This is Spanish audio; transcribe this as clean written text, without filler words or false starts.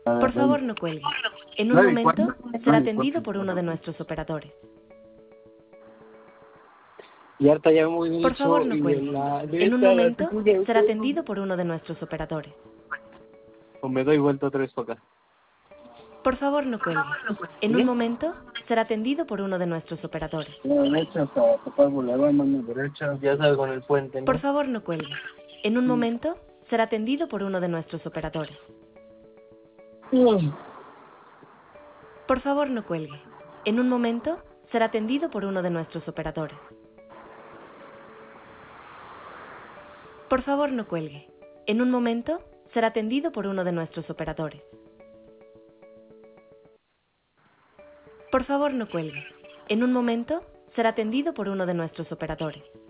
Por favor, no cuelgue. En un Nueve y momento cuatro. será atendido por uno de nuestros operadores. Y ahorita ya hemos Por favor, dicho, no y cuelgue. en la En un derecha de la momento tecla, será atendido por uno de nuestros operadores. o me doy vuelta otra vez para acá. Por favor, no cuelgue. En un ¿Sí? momento será atendido por uno de nuestros operadores. La derecha para tapar Boulevard, mano derecha. Ya sabes, con el puente, Por ¿no? favor, no cuelgue. En un momento será atendido por uno de nuestros operadores. Por favor, no cuelgue. En un momento será atendido por uno de nuestros operadores. Por favor, no cuelgue. En un momento será atendido por uno de nuestros operadores. Por favor, no cuelgue. En un momento será atendido por uno de nuestros operadores.